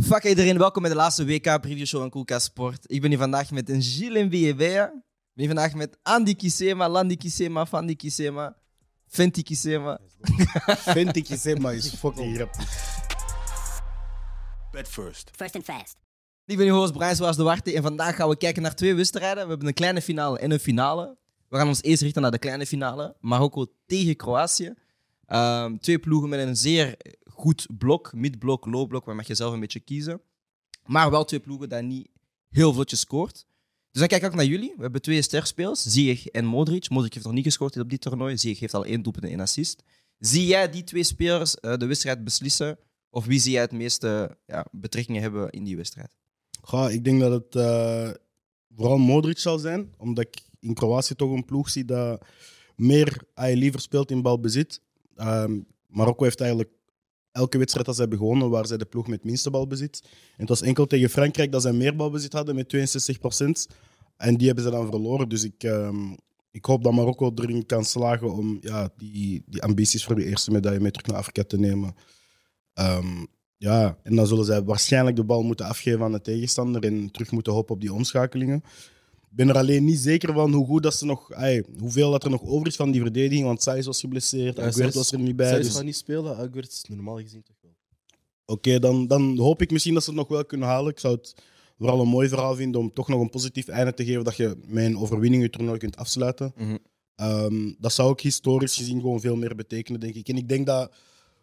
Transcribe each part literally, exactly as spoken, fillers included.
Fuck iedereen, welkom bij de laatste W K-preview-show van Koelkast Sport. Ik ben hier vandaag met een Gilles en Biebea. Ik ben hier vandaag met Andy Kisema, Landy Kisema, Fandy Kisema, Fenty Kisema. Fenty Kisema is fucking rap. Bet first. First and fast. Ik ben uw host Brian Zoals de Warte en vandaag gaan we kijken naar twee wedstrijden. We hebben een kleine finale en een finale. We gaan ons eerst richten naar de kleine finale. Marokko tegen Kroatië. Um, twee ploegen met een zeer goed blok, mid-blok, low-blok, waar mag je zelf een beetje kiezen. Maar wel twee ploegen die niet heel vlotjes scoort. Dus dan kijk ik ook naar jullie. We hebben twee sterspelers, Ziyech en Modric. Modric heeft nog niet gescoord op dit toernooi. Ziyech heeft al één doelpunt en één assist. Zie jij die twee spelers uh, de wedstrijd beslissen? Of wie zie jij het meeste ja, betrekkingen hebben in die wedstrijd? Goh, ik denk dat het uh, vooral Modric zal zijn. Omdat ik in Kroatië toch een ploeg zie dat meer uh, liever speelt in balbezit. Um, Marokko heeft eigenlijk elke wedstrijd dat ze hebben gewonnen, waar zij de ploeg met het minste balbezit. En het was enkel tegen Frankrijk dat zij meer balbezit hadden met tweeënzestig procent. En die hebben ze dan verloren. Dus ik, um, ik hoop dat Marokko erin kan slagen om ja, die, die ambities voor de eerste medaille mee terug naar Afrika te nemen. Um, ja, en dan zullen zij waarschijnlijk de bal moeten afgeven aan de tegenstander en terug moeten hopen op die omschakelingen. Ik ben er alleen niet zeker van hoe goed dat ze nog, ay, hoeveel dat er nog over is van die verdediging, want Saïs was geblesseerd, ja, Aguerd was er niet bij. Saïs Dus... gaat niet spelen, Aguerd is normaal gezien toch wel. Oké, okay, dan, dan hoop ik misschien dat ze het nog wel kunnen halen. Ik zou het vooral een mooi verhaal vinden om toch nog een positief einde te geven dat je met een overwinning je toernooi kunt afsluiten. Mm-hmm. Um, dat zou ook historisch gezien gewoon veel meer betekenen, denk ik. En ik denk dat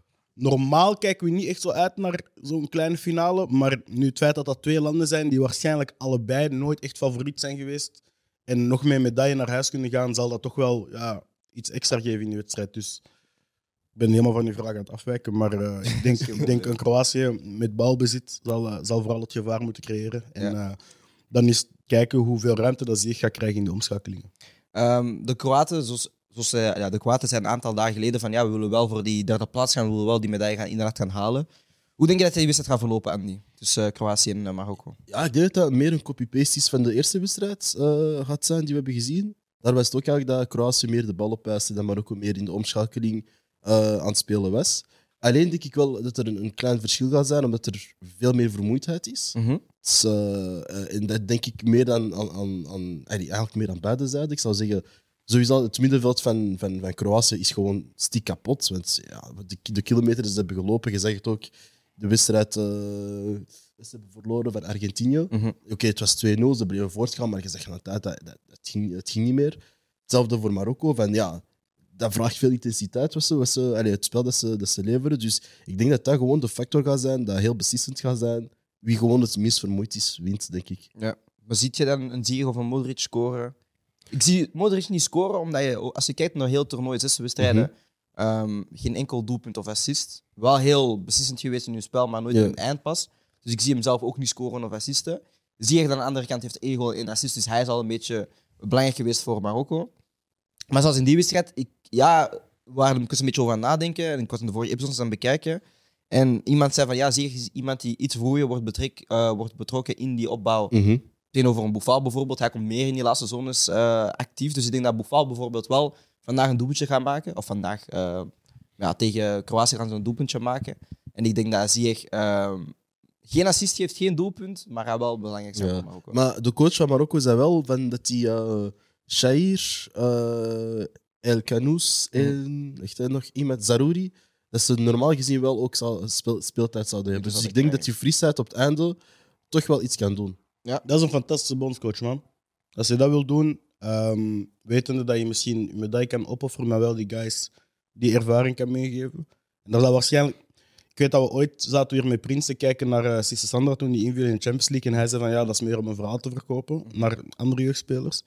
normaal kijken we niet echt zo uit naar zo'n kleine finale, maar nu het feit dat dat twee landen zijn die waarschijnlijk allebei nooit echt favoriet zijn geweest en nog met een medaille naar huis kunnen gaan, zal dat toch wel ja, iets extra geven in de wedstrijd. Dus ik ben helemaal van uw vraag aan het afwijken, maar uh, ik denk, ik denk een Kroatië met balbezit zal, uh, zal vooral het gevaar moeten creëren. En uh, dan is kijken hoeveel ruimte dat zich gaat krijgen in de omschakelingen. Um, de Kroaten, zoals, zoals, uh, ja, de Kroaten zijn een aantal dagen geleden van ja, we willen wel voor die derde plaats gaan, we willen wel die medaille gaan, inderdaad gaan halen. Hoe denk je dat die wedstrijd gaat verlopen, Andy? Tussen uh, Kroatië en uh, Marokko? Ja, ik denk dat dat meer een copy-paste is van de eerste wedstrijd uh, gaat zijn die we hebben gezien. Daar was het ook eigenlijk dat Kroatië meer de bal opeiste en Marokko meer in de omschakeling uh, aan het spelen was. Alleen denk ik wel dat er een, een klein verschil gaat zijn, omdat er veel meer vermoeidheid is. Mm-hmm. Dus, uh, uh, en dat denk ik meer aan, aan, aan, aan eigenlijk meer aan beide zijden. Ik zou zeggen, sowieso het middenveld van, van, van Kroatië is gewoon stiek kapot. Want ja, de, de kilometers die ze hebben gelopen, je zegt het ook, de wedstrijd uh, ze hebben verloren van Argentinië. Mm-hmm. Oké, okay, het was twee nul, ze bleven voortgaan, maar je zegt aan de tijd dat, dat, dat, ging, dat ging niet meer. Hetzelfde voor Marokko, van ja, dat vraagt veel intensiteit, wat ze, wat ze, allee, het spel dat ze, dat ze leveren. Dus ik denk dat dat gewoon de factor gaat zijn, dat heel beslissend gaat zijn. Wie gewoon het minst vermoeid is, wint, denk ik. Ja. Maar ziet je dan een Ziyech of een Modric scoren? Ik zie Modric niet scoren, omdat je, als je kijkt naar heel toernooi, zes wedstrijden, mm-hmm. um, geen enkel doelpunt of assist. Wel heel beslissend geweest in je spel, maar nooit ja. een eindpas. Dus ik zie hem zelf ook niet scoren of assisten. Ziyech aan de andere kant heeft één goal en één assist, dus hij is al een beetje belangrijk geweest voor Marokko. Maar zoals in die wedstrijd, ik, ja, we waren er een beetje over aan nadenken en ik was in de vorige episodes aan het bekijken. En iemand zei van ja, Ziyech is iemand die iets vroeger wordt, betrek, uh, wordt betrokken in die opbouw. Mm-hmm. Tegenover een Boufal bijvoorbeeld. Hij komt meer in die laatste zones uh, actief. Dus ik denk dat Boufal bijvoorbeeld wel vandaag een doelpuntje gaat maken. Of vandaag uh, ja, tegen Kroatië gaan ze een doelpuntje maken. En ik denk dat Ziyech uh, geen assist geeft, geen doelpunt, maar hij wel belangrijk zijn ja. voor Marokko. Maar de coach van Marokko zei wel van dat hij uh, Shair, uh, El Kanous en echt, uh, nog iemand, Zarouri, dat ze normaal gezien wel ook zal, speel, speeltijd zouden hebben. Dus, dus ik denk dat die frisheid op het einde toch wel iets kan doen. Ja, dat is een fantastische bondscoach, man. Als je dat wil doen, um, wetende dat je misschien je medaille kan opofferen, maar wel die guys die ervaring kan meegeven. En dat zal waarschijnlijk... Ik weet dat we ooit zaten weer met Prins te kijken naar uh, Cisse Sandra toen die inviel in de Champions League. En hij zei van ja, dat is meer om een verhaal te verkopen naar andere jeugdspelers.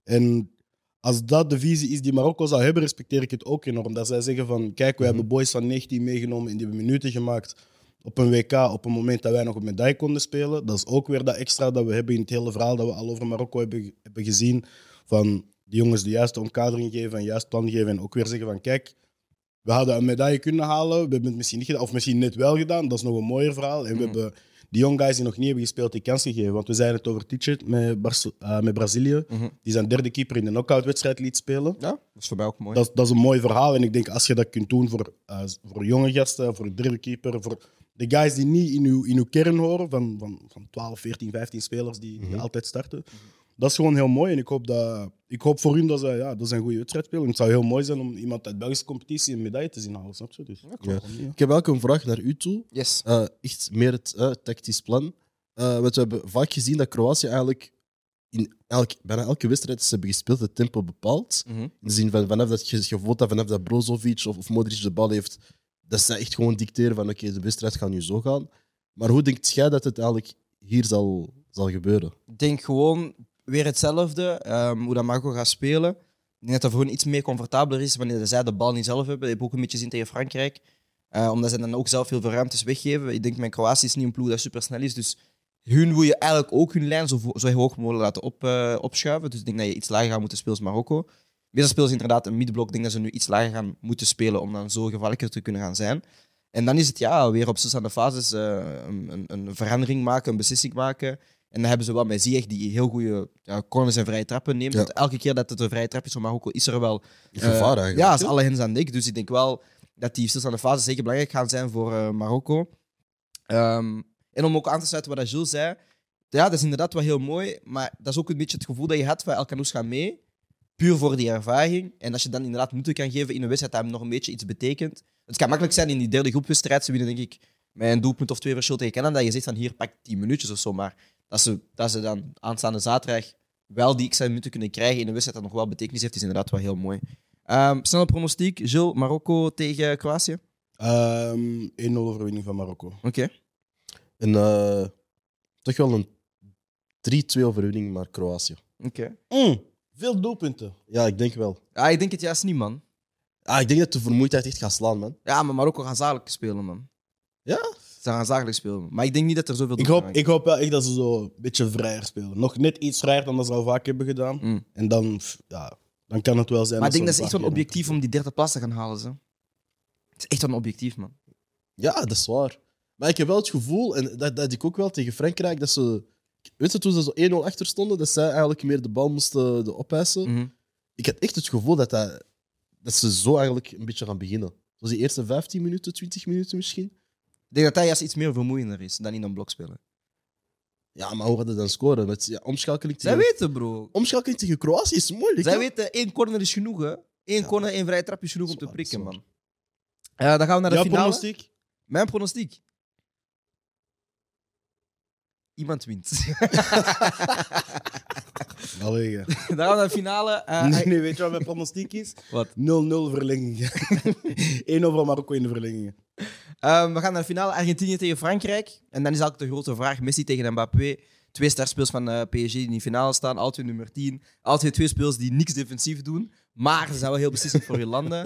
En als dat de visie is die Marokko zou hebben, respecteer ik het ook enorm. Dat zij zeggen van kijk, we hebben boys van negentien meegenomen en die hebben minuten gemaakt op een W K op een moment dat wij nog een medaille konden spelen. Dat is ook weer dat extra dat we hebben in het hele verhaal dat we al over Marokko hebben, hebben gezien. Van die jongens de juiste omkadering geven en juist plan geven. En ook weer zeggen van kijk, we hadden een medaille kunnen halen. We hebben het misschien niet gedaan, of misschien net wel gedaan. Dat is nog een mooier verhaal. En we mm. hebben die young guys die nog niet hebben gespeeld die kans gegeven. Want we zeiden het over Tichet met, Bar- uh, met Brazilië. Mm-hmm. Die zijn derde keeper in de knockout-wedstrijd liet spelen. Ja, dat is voor mij ook mooi. Dat, dat is een mooi verhaal. En ik denk als je dat kunt doen voor, uh, voor jonge gasten, voor de derde keeper, voor de guys die niet in uw, in uw kern horen, van, van, van twaalf, veertien, vijftien spelers die, die Mhm. altijd starten. Dat is gewoon heel mooi. En ik hoop, dat, ik hoop voor hun dat ze, ja, dat ze een goede wedstrijd spelen. En het zou heel mooi zijn om iemand uit de Belgische competitie een medaille te zien halen, snap je? Dus, Ja. Ik heb ook een vraag naar u toe. Yes. Uh, echt meer het uh, tactisch plan. Uh, want we hebben vaak gezien dat Kroatië eigenlijk in elk, bijna elke wedstrijd dat ze hebben gespeeld het tempo bepaalt. Mhm. In de zin van vanaf dat je gevoeld dat vanaf dat Brozovic of, of Modric de bal heeft, dat ze echt gewoon dicteren van oké, okay, de wedstrijd gaat nu zo gaan. Maar hoe denkt jij dat het eigenlijk hier zal, zal gebeuren? Ik denk gewoon weer hetzelfde, ehm, hoe dat Marco gaat spelen. Ik denk dat dat voor hen iets meer comfortabeler is wanneer zij de bal niet zelf hebben. Dat heb ik ook een beetje gezien tegen Frankrijk. Uh, omdat ze dan ook zelf heel veel ruimtes weggeven. Ik denk, mijn Kroatië is niet een ploeg dat super snel is. Dus hun wil je eigenlijk ook hun lijn zo, vo- zo hoog mogelijk laten op, uh, opschuiven. Dus ik denk dat je iets lager gaat moeten spelen als Marokko. Meestal spelen ze inderdaad een middenblok. Ik denk dat ze nu iets lager gaan moeten spelen om dan zo gevaarlijker te kunnen gaan zijn. En dan is het ja, weer op aan fases uh, een, een, een verandering maken, een beslissing maken. En dan hebben ze wel met Ziyech die heel goede ja, corners en vrije trappen neemt. Ja. Want elke keer dat het een vrije trap is van Marokko, is er wel Uh, Gevaar eigenlijk. ja, is hè? alle hens aan dek. Dus ik denk wel dat die stilstaande fases zeker belangrijk gaan zijn voor uh, Marokko. Um, en om ook aan te sluiten wat Jules zei. Ja, dat is inderdaad wel heel mooi. Maar dat is ook een beetje het gevoel dat je had van El Canoes gaat mee. Puur voor die ervaring. En als je dan inderdaad minuten kan geven in een wedstrijd dat hem nog een beetje iets betekent. Het kan makkelijk zijn in die derde groepwedstrijd. Ze winnen denk ik met een doelpunt of twee verschil tegen Canada. Dat je zegt van hier pak tien minuutjes of zo. Maar dat ze, dat ze dan aanstaande zaterdag wel die extra minuten kunnen krijgen in een wedstrijd dat nog wel betekenis heeft, is inderdaad wel heel mooi. Um, snelle pronostiek. Jules, Marokko tegen Kroatië? Um, één nul overwinning van Marokko. Oké. Okay. En uh, toch wel een drie-twee overwinning, maar Kroatië. Oké. Okay. Mm, veel doelpunten. Ja, ik denk wel. Ah, ik denk het juist niet, man. Ah, ik denk dat de vermoeidheid echt gaat slaan, man. Ja, maar Marokko gaat zakelijk spelen, man. Ja? Ze gaan zakelijk spelen. Maar ik denk niet dat er zoveel Ik hoop, ik hoop wel echt dat ze zo een beetje vrijer spelen. Nog net iets vrijer dan dat ze al vaak hebben gedaan. Mm. En dan, ja, dan kan het wel zijn. Maar ik denk dat ze is echt wel objectief om die derde plaats te gaan halen. Ze. Het is echt wel een objectief, man. Ja, dat is waar. Maar ik heb wel het gevoel, en dat, dat had ik ook wel tegen Frankrijk, dat ze... Weet je, toen ze zo één nul achter stonden, dat zij eigenlijk meer de bal moesten de opeisen. Mm-hmm. Ik had echt het gevoel dat, dat, dat ze zo eigenlijk een beetje gaan beginnen. Zoals die eerste vijftien minuten, twintig minuten misschien. Ik denk dat dat juist iets meer vermoeiender is dan in een blok spelen. Ja, maar hoe gaat het dan scoren? Met, ja, omschakeling, Zij tegen, weten, bro. omschakeling tegen Kroatië is moeilijk. Zij hè? weten, één corner is genoeg, hè. Eén Ja. corner, één vrije trap is genoeg om Zwaar, te prikken, zwaar. man. Uh, dan gaan we naar de Jouw finale. pronostiek? Mijn pronostiek. Iemand wint. Allee, ja. Dan gaan we naar de finale. Uh, Nee, nee, weet je wat mijn pronostiek is? Wat? nul nul verlengingen. één nul van Marokko in de verlengingen. Um, we gaan naar de finale Argentinië tegen Frankrijk. En dan is eigenlijk de grote vraag: Messi tegen Mbappé. Twee starspelers van uh, P S G die in de finale staan. Alle twee nummer tien. Alle twee twee spelers die niks defensief doen. Maar ze zijn wel heel beslissend voor hun landen.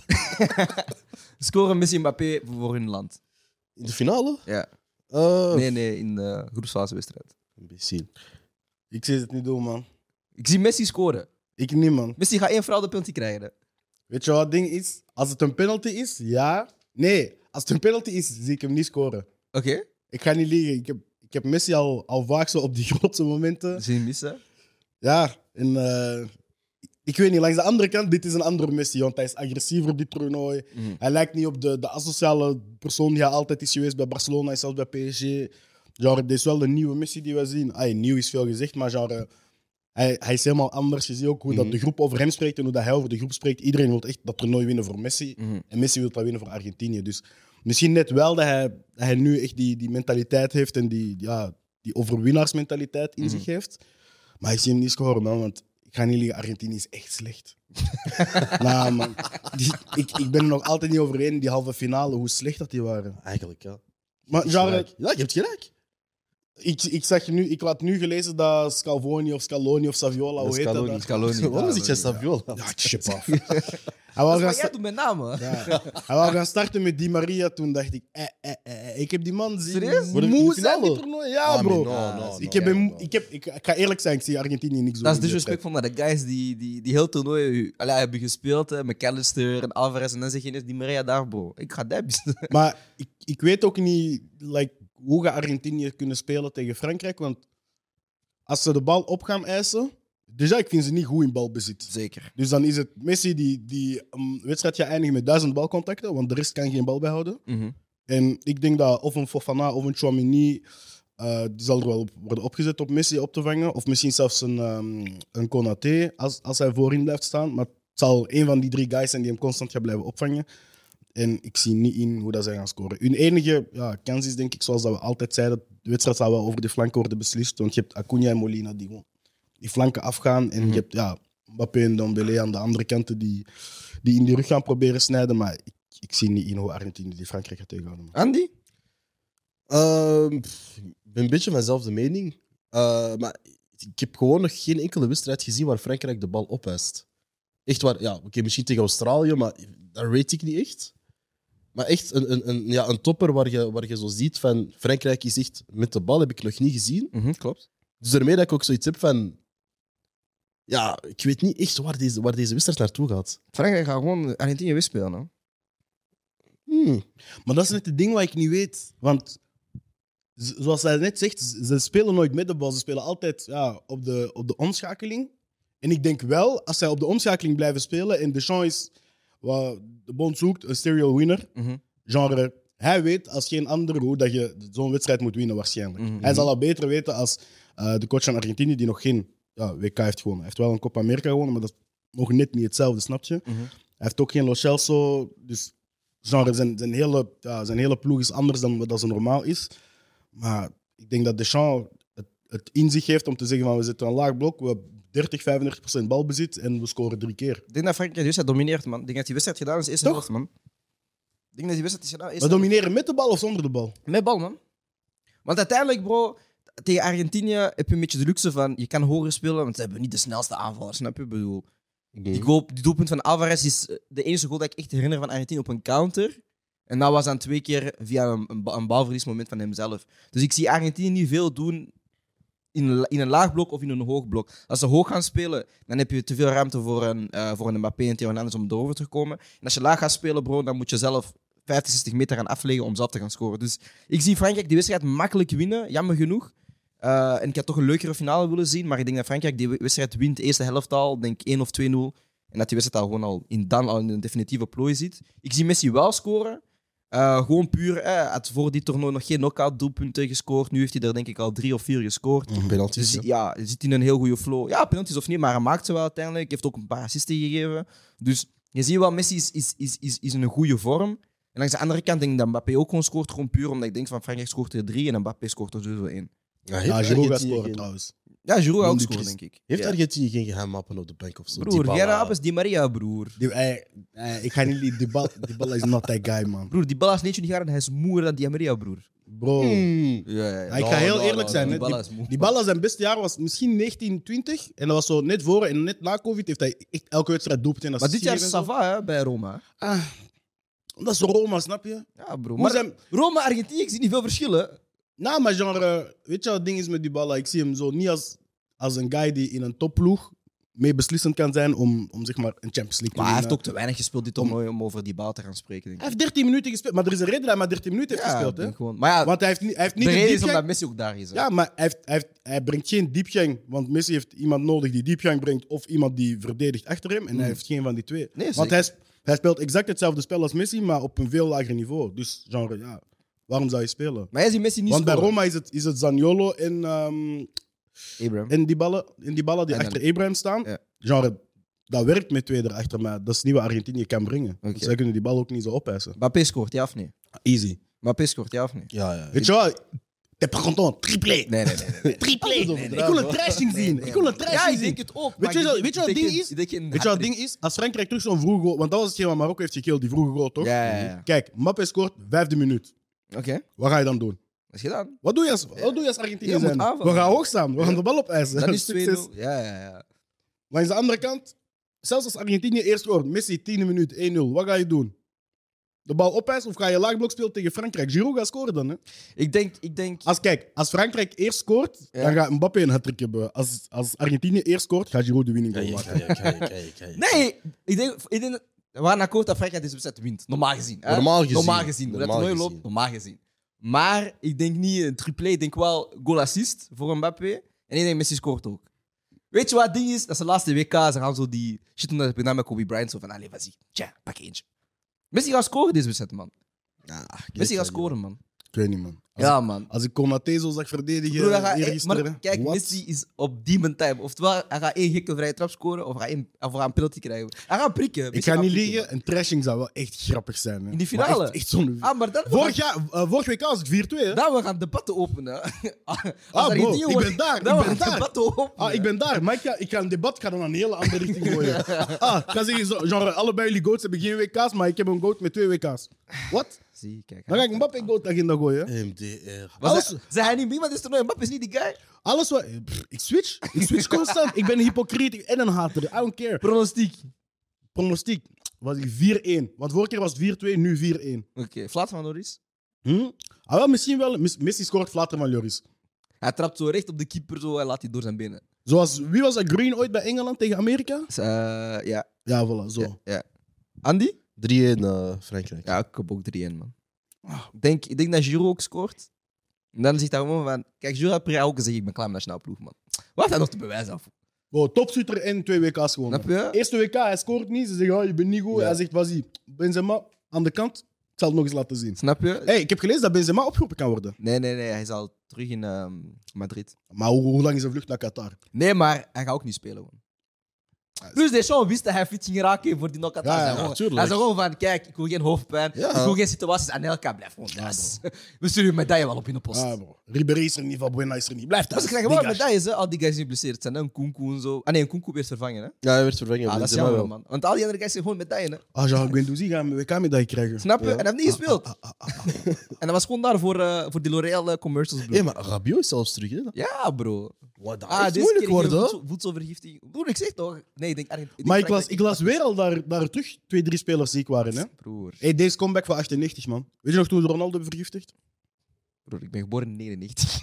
Scoren Messi en Mbappé voor hun land. In de finale? Ja. Uh, Nee, nee, in de groepsfasewedstrijd. Imbeciel. Ik zie het niet doen, man. Ik zie Messi scoren. Ik niet, man. Messi gaat één fraude penalty krijgen. Hè. Weet je wat het ding is? Als het een penalty is, ja. Nee, als het een penalty is, zie ik hem niet scoren. Oké. Okay. Ik ga niet liegen. Ik heb, ik heb Messi al, al vaak zo op die grootste momenten. Zie je missen? Ja, en uh, ik weet niet, langs de andere kant, dit is een andere Messi, want hij is agressiever op dit toernooi. Mm. Hij lijkt niet op de, de asociale persoon die hij altijd is geweest bij Barcelona en zelfs bij P S G. Genre, dit is wel de nieuwe Messi die we zien. Ay, nieuw is veel gezegd, maar genre, hij, hij is helemaal anders. Je ziet ook hoe Mm-hmm. dat de groep over hem spreekt en hoe dat hij over de groep spreekt. Iedereen wil echt dat toernooi winnen voor Messi. Mm-hmm. En Messi wil dat winnen voor Argentinië. Dus misschien net wel dat hij, dat hij nu echt die, die mentaliteit heeft en die, ja, die overwinnaarsmentaliteit in Mm-hmm. zich heeft. Maar ik zie hem niet scoren, man, want ik ga niet liegen, Argentinië is echt slecht. nou, man. Die, ik, ik ben er nog altijd niet overheen in die halve finale, hoe slecht dat die waren. Eigenlijk, ja. Maar genre, Gelijk. Ja, je hebt gelijk. ik, ik, zag nu, ik had nu gelezen dat Scalvoni of Scaloni of Saviola, hoe heet dat? Scaloni. dan? Scaloni. Waarom zit je Saviola? Ja, chip af. Hij Dat wou is gaan wat jij sta- doet met namen. ja. Hij wou gaan starten met Di Maria, toen dacht ik, eh, eh, eh, ik heb die man zien Serieus? Voor de- in de moe zijn finale? dit toernooi. Ja, Ah, bro. maar no, no, ik, no, heb hem, no. ik, heb, ik, ik ga eerlijk zijn, ik zie Argentinië niks doen. Dat is in die disrespectvol naar de guys die, die, die heel toernooi allee, hebben gespeeld. Hè, McAllister en Alvarez. En dan zeg je ineens die Maria daar, bro. Ik ga debs. wedstrijd. Maar ik, ik weet ook niet like, hoe gaat Argentinië kunnen spelen tegen Frankrijk. Want als ze de bal op gaan eisen, dus ik vind ze niet goed in balbezit. Zeker. Dus dan is het Messi die, die een wedstrijd gaat eindigen met duizend balcontacten, want de rest kan geen bal bijhouden. Mm-hmm. En ik denk dat of een Fofana of een Tchouaméni, uh, die zal er wel op worden opgezet op Messi op te vangen. Of misschien zelfs een, um, een Konaté, als, als hij voorin blijft staan. Maar het zal een van die drie guys zijn die hem constant gaan blijven opvangen. En ik zie niet in hoe dat zij gaan scoren. Hun enige ja, kans is, denk ik, zoals dat we altijd zeiden, de wedstrijd zal wel over de flanken worden beslist. Want je hebt Acuna en Molina die gewoon die flanken afgaan. En mm-hmm. je hebt ja, Mbappé en Dembélé aan de andere kanten die, die in die rug gaan proberen snijden. Maar ik, ik zie niet in hoe Argentinië die Frankrijk gaat tegenhouden. Man. Andy? Uh, ik ben een beetje van dezelfde mening. Uh, maar ik heb gewoon nog geen enkele wedstrijd gezien waar Frankrijk de bal opeist. Echt waar, ja, oké, okay, misschien tegen Australië, maar dat rate ik niet echt. Maar echt een, een, een, ja, een topper waar je, waar je zo ziet van Frankrijk is echt met de bal, heb ik nog niet gezien. Mm-hmm, klopt. Dus daarmee dat ik ook zoiets heb van... Ja, ik weet niet echt waar deze, waar deze wedstrijd naartoe gaat. Frankrijk gaat gewoon Argentinië wegspelen. Hè? Hmm. Maar dat is net het ding wat ik niet weet. Want zoals hij net zegt, ze spelen nooit met de bal. Ze spelen altijd ja, op, de, op de omschakeling. En ik denk wel, als zij op de omschakeling blijven spelen en Deschamps is wat de bond zoekt, een serial winner. Mm-hmm. Genre, hij weet als geen ander hoe dat je zo'n wedstrijd moet winnen waarschijnlijk. Mm-hmm. Hij zal al beter weten als uh, de coach van Argentinië, die nog geen ja, W K heeft gewonnen. Hij heeft wel een Copa America gewonnen, maar dat is nog net niet hetzelfde, snap je? Mm-hmm. Hij heeft ook geen Lo Celso, dus genre, zijn, zijn, hele, ja, zijn hele ploeg is anders dan wat ze normaal is. Maar ik denk dat Deschamps het, het in zich heeft om te zeggen van we zitten een laag blok, we hebben dertig, vijfendertig procent balbezit en we scoren drie keer. Ik denk dat Frankrijk de wedstrijd domineert, man. Ik denk dat die wedstrijd gedaan is de eerste Toch? helft, man. Ik denk dat die wedstrijd is gedaan. We domineren met de bal of zonder de bal? Met bal, man. Want uiteindelijk, bro, tegen Argentinië heb je een beetje de luxe van je kan hoger spelen, want ze hebben niet de snelste aanvallers, snap je? Ik bedoel, Mm-hmm. die, goal, die doelpunt van Alvarez is de enige goal dat ik echt herinner van Argentinië op een counter. En dat was dan twee keer via een, een, een balverliesmoment van hemzelf. Dus ik zie Argentinië niet veel doen in, in een laag blok of in een hoog blok. Als ze hoog gaan spelen, dan heb je te veel ruimte voor een, uh, voor een Mbappé en Theo Hernandez om erover te komen. En als je laag gaat spelen, bro, dan moet je zelf vijftig, zestig meter gaan afleggen om zelf te gaan scoren. Dus ik zie Frankrijk die wedstrijd makkelijk winnen, jammer genoeg. Uh, en ik had toch een leukere finale willen zien, maar ik denk dat Frankrijk die wedstrijd wint, de eerste helft al, denk één of twee nul. En dat die wedstrijd al gewoon al in, dan al in een definitieve plooi zit. Ik zie Messi wel scoren. Uh, gewoon puur, hij eh, had voor dit toernooi nog geen knock-out doelpunten gescoord. Nu heeft hij er denk ik al drie of vier gescoord. Mm-hmm. Penalties, dus ja, hij zit in een heel goede flow. Ja, penalties of niet, maar hij maakt ze wel uiteindelijk. Hij heeft ook een paar assisten gegeven. Dus je ziet wel, Messi is, is, is, is, is in een goede vorm. En langs de andere kant denk ik dat Mbappé ook gewoon scoort. Gewoon puur omdat ik denk van Frankrijk scoort er drie en Mbappé scoort er sowieso één. Ja, Ja, Giroud gaat scoren trouwens. Ja, Giroud ook Noem die scoren, Chris. denk ik. Heeft ja. Argentinië geen geheimmappen op de bank of zo? Broer, Dybala. jij Abes Di Maria, broer. Die, eh, eh, ik ga niet liegen, die bal, die bal is not that guy, man. Broer, die bal is niet jaar en hij is moeer dan Di Maria, broer. Bro, Hmm. Ja, ja, Ja, ik ja. ga heel No, no, eerlijk no, zijn. Die hè. bal is Die, moe. die bal zijn beste jaar was misschien negentien twintig. En dat was zo net voor en net na COVID heeft hij echt elke wedstrijd doelpunt in. Maar dit jaar is Sava hè, bij Roma. Ah, dat is Roma, snap je? Ja, bro. Hoe Maar zijn- Roma, Argentinië, ik zie niet veel verschillen. Nou, maar genre, weet je wat het ding is met die ballen? Ik zie hem zo niet als, als een guy die in een topploeg mee beslissend kan zijn om, om zeg maar een Champions League te Maar hij heeft winnen. ook te weinig gespeeld dit toernooi om over die bal te gaan spreken, denk Hij ik. heeft dertien minuten gespeeld, maar er is een reden dat hij maar dertien minuten heeft Ja, gespeeld. ik Hè? denk gewoon. Maar ja, Want hij heeft niet, hij heeft de niet de reden is diepgang. omdat Messi ook daar is. hè. Ja, maar hij, heeft, hij, heeft, hij brengt geen diepgang. Want Messi heeft iemand nodig die diepgang brengt of iemand die verdedigt achter hem. En hij heeft geen van die twee. Nee, want zeker. hij, sp- hij speelt exact hetzelfde spel als Messi, maar op een veel lager niveau. Dus genre, ja, waarom zou je spelen? Maar jij ziet Messi niet Want bij scoren. Roma is het, is het Zaniolo en, um, Abraham. en die ballen, en die, ballen die En dan- achter Abraham staan. Ja. Genre, dat werkt met twee erachter, maar dat is niet wat Argentinië kan brengen. Oké. Zij kunnen die bal ook niet zo opeisen. Mbappé scoort, ja of nee? Easy. Mbappé scoort, ja of nee? Ja, ja. Weet je wat? T'es pas content. Triplé. Nee, nee, nee. nee, nee. Triplé. Dat is Ik overdreven, wil een trashing zien. Ik wil een Ja, trashing ik zien. denk het ook. Weet je wat- weet je wat het ding is? Weet Weet je wat het ding is? Als Frankrijk terug zo'n vroege goal... Want dat was hetgeen wat Marokko heeft gekild, die vroege goal, toch? Ja, ja, ja. Kijk, Mbappé scoort, vijfde minuut. Oké, Wat ga je dan doen? dat is gedaan. Wat doe je als, wat doe je als Argentinië Je moet zijn? aanvallen. We gaan hoog staan. We gaan de bal opeisen. Dat is twee Succes. nul. Ja, ja, ja. Maar aan de andere kant, zelfs als Argentinië eerst scoort, Messi tiende minuut, één nul. Wat ga je doen? De bal opeisen of ga je laagblok spelen tegen Frankrijk? Giroud gaat scoren dan, hè? Ik denk... Ik denk Als, kijk, als Frankrijk eerst scoort, Ja. dan gaat Mbappé een hat-trick hebben. Als, als Argentinië eerst scoort, gaat Giroud de winning goal Kijk, maken. kijk, kijk, kijk, kijk. Nee, ik denk, ik denk dat- we gaan akkoord dat Frankrijk deze wedstrijd wint. Normaal gezien. Hè? Normaal gezien. Normaal gezien. Hoe dat Normaal toernooi gezien. loopt, normaal gezien. Maar ik denk niet een triplé. Ik denk wel goal-assist voor Mbappé. En ik denk Messi scoort ook. Weet je wat het ding is? Dat is de laatste W K. Ze gaan zo die shit doen dat heb ik gedaan met Kobe Bryant. Zo van, allee, vas-y. Tja, pak eentje. Messi gaat scoren deze wedstrijd, man. Ja, ik Messi gaat weet scoren, man. Ik weet niet, man. Als, Ja, ik, man. als ik Konaté zo zag verdedigen Broer, hij gaat- eergisteren... maar kijk, what? Messi is op demon time. Oftewel, hij gaat één gekke vrije trap scoren of hij gaat, één, of hij gaat een penalty krijgen. Hij gaat prikken. Ik Messi ga gaat niet prikken, liegen, een trashing zou wel echt grappig zijn. Hè. In die Maar finale? Echt, echt zo'n... man. Ah, maar dan Vorig, jaar, uh, vorig W K was het vier twee, hè? Dan we gaan debatten openen. Als Ah, er bro, ideeën ik worden- ben daar, dan ik we ben gaan daar. debatten openen. Ah, ik ben daar. Maar ik ga, ik ga een debat, ik ga dan een hele andere richting gooien. Ah, ik ga zeggen, zo, genre, allebei jullie goats hebben geen W K's, maar ik heb een goat met twee W K's. Wat? Zie, kijk. Dan ga ik Mbappé goat agenda gooien. hè. M D R. Was Alles- hij, zei hij niet meer, maar is toernooi. Mbappé is niet die guy. Alles wat... Pff, ik switch. Ik switch constant. Ik ben een hypocriet en een hater. I don't care. Pronostiek. Pronostiek was ik vier één. Want vorige keer was het vier twee, nu vier één. Oké, okay. Flaat van Loris. Hm? Ah, wel, misschien wel. Miss- Messi scoort flater van Lloris. Hij trapt zo recht op de keeper zo en laat hij door zijn benen. Zoals, wie was dat Green ooit bij Engeland tegen Amerika? Dus, uh, ja. Ja, voilà, zo. ja, ja. Andy? drie één uh, Frankrijk. Ja, ik heb ook drie één, man. Ik denk, ik denk dat Giroud ook scoort. En dan zegt hij gewoon van... Kijk, Giroud heeft per jaar ook gezegd, ik ben klaar met nationale ploeg, man. Wat heeft hij nog te bewijzen af? Wow, topshooter en twee W K's gewonnen. Snap je? Eerste W K, hij scoort niet. Ze zeggen, oh, je bent niet goed. Ja. Hij zegt, was Benzema aan de kant. Ik zal het nog eens laten zien. Snap je? Hey, ik heb gelezen dat Benzema opgeroepen kan worden. Nee, nee, nee. Hij is al terug in ehm, Madrid. Maar hoe, hoe lang is de vlucht naar Qatar? Nee, maar hij gaat ook niet spelen, man. Plus Deschamps wist dat hij fit ging raken voor die knock-out. Ja, hij, ja, zei gewoon- tuurlijk. hij zei gewoon van, kijk, ik wil geen hoofdpijn. Ja. Ik wil geen situaties. En elkaar blijft gewoon thuis. We sturen je medaille wel op in de post. Ah, bro. Ribéry is er niet, Van Buena is er niet. Blijf Maar thuis. ze krijgen wel Die gast. medailles, hè. Al die guys die geblesseerd zijn. Hè. Een Kunku en zo. Ah nee, een Kunku werd vervangen, hè. Ja, hij werd vervangen. Ah, dat is Benzema jammer, wel. man. Want al die andere guys zijn gewoon medailles, hè. Ah, Jean Guendouzi gaat een W K-medaille krijgen. Snap je? Ja. En hij heeft niet gespeeld. En dat was gewoon daar voor, eh, voor die L'Oréal eh, commercials, bro. Hé, maar Rabiot is zelfs terug, hè? Ja, bro. Wat, dat Ah, is deze moeilijk keer worden, geen hoor. voedsel- voedselvergiftiging. Broer, ik zeg toch? Nee, ik denk... Argent- ik denk Maar ik las, Frankrijk- ik las weer al daar, daar terug twee, drie spelers ziek waren. Hè? Broer. Hey, deze comeback van achtennegentig, man. Weet je nog toen Ronaldo werd vergiftigd? Broer, ik ben geboren in negenennegentig.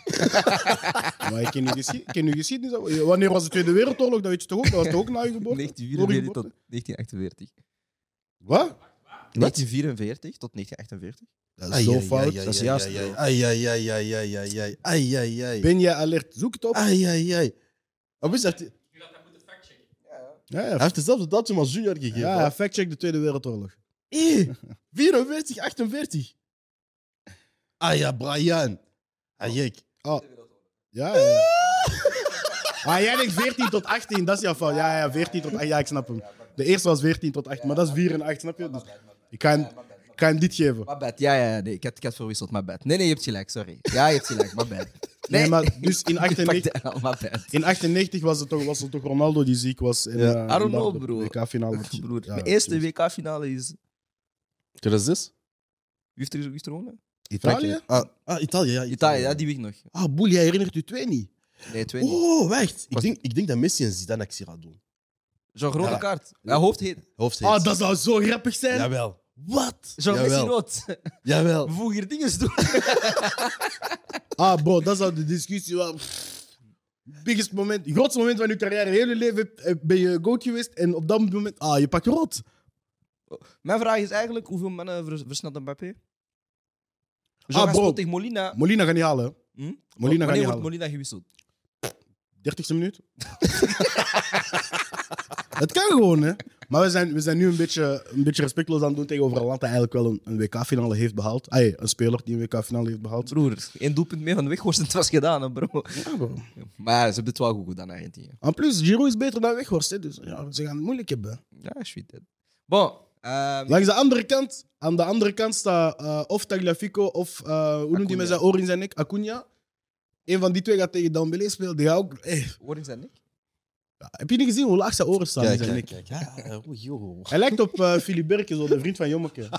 Maar ik ken je geschied- ik ken je geschiedenis. Wanneer was de Tweede Wereldoorlog? Dat weet je toch ook? Dat was toch ook na je geboorte? negentien Voor je vierenveertig tot geboorte? negentien achtenveertig. Wat? negentien vierenveertig tot negentien achtenveertig. Dat is zo fout. Dat is juist, bro. Ai, ai, ai, ai, ai, ai, ai, ai, ai, ai. Ben jij alert? Zoek het op. Ai, ai, ai. Wat is dat? Ja, Hij ja, heeft dezelfde datum als Junior gegeven. ja, ja, fact-check de Tweede Wereldoorlog. Hé, vierenveertig, achtenveertig. Ah ja, Brian. Ah, jek. Oh. Ja, ja. ja. Maar jij denkt veertien tot achttien, dat is jouw fout. Ja, ja, veertien tot achttien, ja, ik snap hem. De eerste was veertien tot achttien, maar dat is vier en acht, snap je? Dus ik ga hem, ik ga hem dit geven. My bad. Ja, ja, ja, nee, ik had, ik had verwisseld. My bad. Nee, nee, je hebt gelijk, sorry. Ja, je hebt gelijk, my bad. Nee, maar dus in Ik achtennegentig, pakte al, my bad. in achtennegentig was het toch, was het toch Ronaldo die ziek was. In, Ja. eh, I don't in know, de bro. W K-finale. Broer, Ja, mijn eerste precies. W K-finale is... Wie tweeduizend zes? heeft er, wie heeft er gewonnen? Italië? Ah, ah, Italië, ja. Italië, ja, die weet ik nog. Ah, Boel, jij herinnert je twee niet. Nee, twee niet. Oh, wacht. Ik Was- denk, ik denk dat Messi en Zidane actie gaat doen. Zo'n rode Ja. kaart. Ja, hoofd heet. Hoofd Ah, dat zou zo grappig zijn. Jawel. Wat? Zo'n Jawel. Messi rood. Jawel. We voegen hier dingen doen. Ah, bro, dat zou de discussie wel... Biggest moment, het grootste moment van je carrière, je hele leven eh, ben je goat geweest en op dat moment, ah, je pakt rood. Mijn vraag is eigenlijk, hoeveel mannen vers- versnelt Mbappé? Zo Ah, ah, bro. tegen Molina. Molina gaat niet halen. hè. Hm? Molina gaat Wanneer niet wordt halen. Molina gewisseld? dertigste minuut. Het kan gewoon, hè. Maar we zijn, we zijn nu een beetje, een beetje respectloos aan het doen tegenover een land dat eigenlijk wel een, een W K-finale heeft behaald. Ah, een speler die een W K-finale heeft behaald. Broer, één doelpunt meer van de Weghorst en het was gedaan, hè, bro. Ja, bro. Maar ze hebben het wel goed gedaan, Argentinië. En plus, Giroud is beter dan Weghorst, hè. Dus ja, ze gaan het moeilijk hebben. Ja, sweet. That. Bon. ehm, Langs de andere kant, aan de andere kant staat eh, of Tagliafico of, eh, hoe noemt hij met zijn oor in zijn nek? Acuna. Een van die twee gaat tegen Dembélé spelen. Die gaat ook... eh, Hoor ik zijn nek? ja, heb je niet gezien hoe laag zijn oren staan in Kijk, zijn kijk, nek? kijk. Ja, oh, joh. Hij lijkt op uh, Filiberke, zo, de vriend van Jommeke.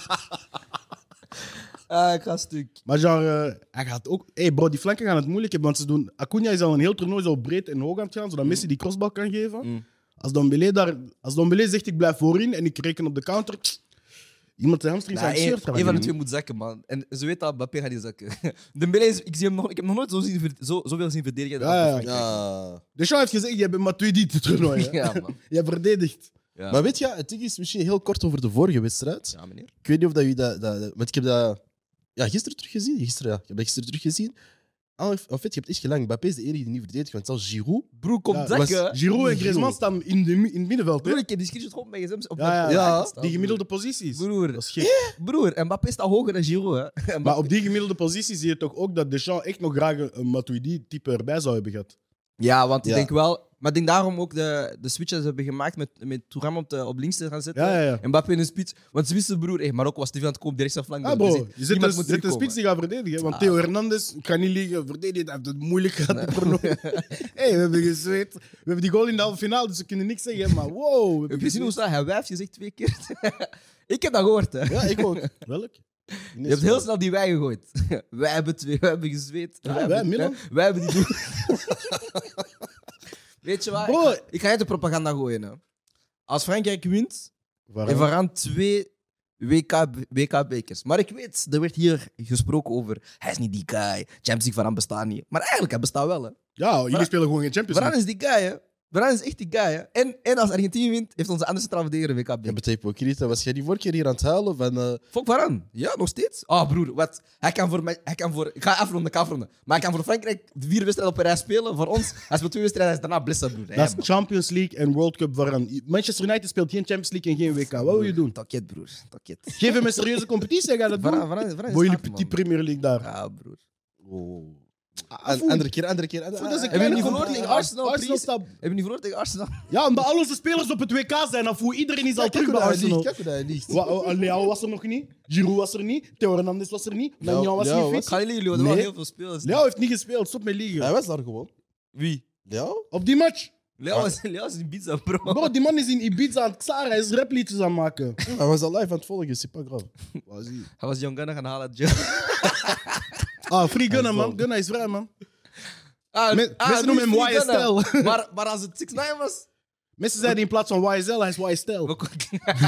Ah, ik ga stuk. Maar genre, eh, hij gaat ook... Hey bro, die flanken gaan het moeilijk hebben, want ze doen... Acuna is al een heel toernooi zo breed en hoog aan het gaan, zodat Messi die crossbal kan geven. Mm. Als Dembélé daar... Als Dembélé zegt, ik blijf voorin en ik reken op de counter... Iemand de hamstring Nou, zijn één, shirt één van de twee moet zakken, man. En ze weten al, Mbappé gaat die zakken. Dembélé is, ik, zie hem nog, ik heb hem nog nooit zo zien, ver- zo, zoveel zien verdedigen. Ja, ja. als bij Frankrijk. Ja. Deschamps heeft gezegd, je bent maar twee dit toernooi. Hè? Ja, man. Je hebt verdedigd. Ja. Maar weet je, het ding is misschien heel kort over de vorige wedstrijd. Ja, meneer. Ik weet niet of dat je dat, dat, dat- want ik heb dat ja, gisteren teruggezien. Gisteren, ja. Ik heb dat gisteren teruggezien. En fait, je hebt echt gelijk. Mbappé is de enige die niet verdedigt. Want zelfs Giroud... Broer, kom Ja, dekken. Giroud en Griezmann Giroud. staan in, de, in het middenveld. Hè? Broer, ik heb die screenshot gewoon bij gsm op Ja, ja, mijn- ja. staan, Die gemiddelde posities. Broer, Dat is gek. broer, Mbappé staat hoger dan Giroud. Hè. Maar op die gemiddelde posities zie je toch ook dat Deschamps echt nog graag een Matuidi-type erbij zou hebben gehad. Ja, want ik Ja. denk wel... Maar ik denk daarom ook de, de switch dat ze hebben gemaakt met, met Thuram op, de, op links te gaan zetten. Ja, ja, ja. Mbappé in de spits. Want ze wisten, broer, hey, Marokko was te veel aan het komen, direct flank. Ja, Dus bro. ik- Je zit iemand een, moet zit een terugkomen. spits die gaat verdedigen. Want Ah. Theo Hernandez, ik ga niet liegen, verdedigen. Hij heeft het moeilijk gehad. die toernooi. Hey, we hebben gezweet. We hebben die goal in de halve finale, dus we kunnen niks zeggen. Maar wow. We Heb hebben je gezien hoe gezweet. staat? Hij wijft gezegd twee keer. Ik heb dat gehoord, hè. Ja, ik ook. Welk? Je hebt heel snel die wij gegooid. Wij hebben twee, wij hebben gezweet. Ja, wij, wij, hebben, Milan. wij, wij hebben die doen. Weet je wat? Ik Bro. ga, ik ga je de propaganda gooien. Hè. Als Frankrijk wint, Waarom? heeft Varane twee W K-bekers. Maar ik weet, er werd hier gesproken over. Hij is niet die guy. Champions League Varane bestaat niet. Maar eigenlijk, hij bestaat wel. Hè. Ja, jullie Varane- spelen gewoon geen Champions Varane League. is die guy, hè. Varane is echt die guy, hè. En, en als Argentinië wint, heeft onze andere centraal verdediger een W Je K-beker. bent hypocriet. Was jij die vorige keer hier aan het huilen van... eh, Fuck Varane. Ja, nog steeds. Ah, broer, wat? Hij kan voor mij... Hij kan voor... Ik ga afronden, ik ga afronden. Maar hij kan voor Frankrijk de vier wedstrijden op een rij spelen. Voor ons, hij speelt twee wedstrijden, hij is daarna blissen, broer. Dat is Champions League en World Cup Varane. Manchester United speelt geen Champions League en geen W K. Wat wil je doen? Takket, broer. Takket. Geef hem een serieuze competitie en ga dat doen. Varane, Varane, Varane is Voor jullie hard, petit man. Premier League daar. Ja, broer. oh. Ah, An- voel- andere keer, andere keer. Andere... voel, dat is een Hebben kleine jullie verloren competitie. tegen Arsenal, Arsenal Pries? staat... Hebben we niet verloren tegen Arsenal? Ja, omdat al onze spelers op het W K zijn. Of hoe iedereen is al Kijk terug hoe bij dat hij Arsenal. ligt. Kijk hoe dat hij ligt. Wa- oh, Leao was er nog niet. Giroud was er niet. Theo Hernandez was er niet. Magnan was Leao niet was- fit. Gaan jullie, jullie hadden Nee. wel heel veel spelers. Leo heeft niet gespeeld. Stop met liegen. Hij was daar gewoon. Wie? Ja? Op die match. Leo is, Leo is in Ibiza, bro. Bro, die man is in Ibiza aan het xaren. Hij is rapliedjes aan het maken. Hij was al live aan het volgen. C'est pas grave. Hij was Young Gunner gaan halen uit jail. Ah, free Gunna, man. Gunna is vrij, man. Ah, Me- ah, mensen nu noemen hem Free Y S L. Gunner. Maar, maar als het zes negen was... Mensen zeiden in plaats van Y S L, hij is Y S L. we kon-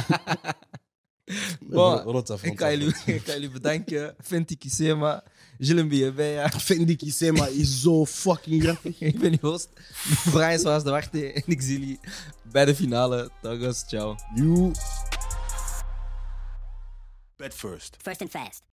Bon, Rot af, ik rot kan af. jullie, ik kan jullie bedanken. Fenty Kisema, Gilles Mbiebea. Fendi Kisema is zo fucking grappig. Ik ben je host, Brian Zoals de Wachte. En ik zie jullie bij de finale. Dag, ciao. You. Bet first. First and fast.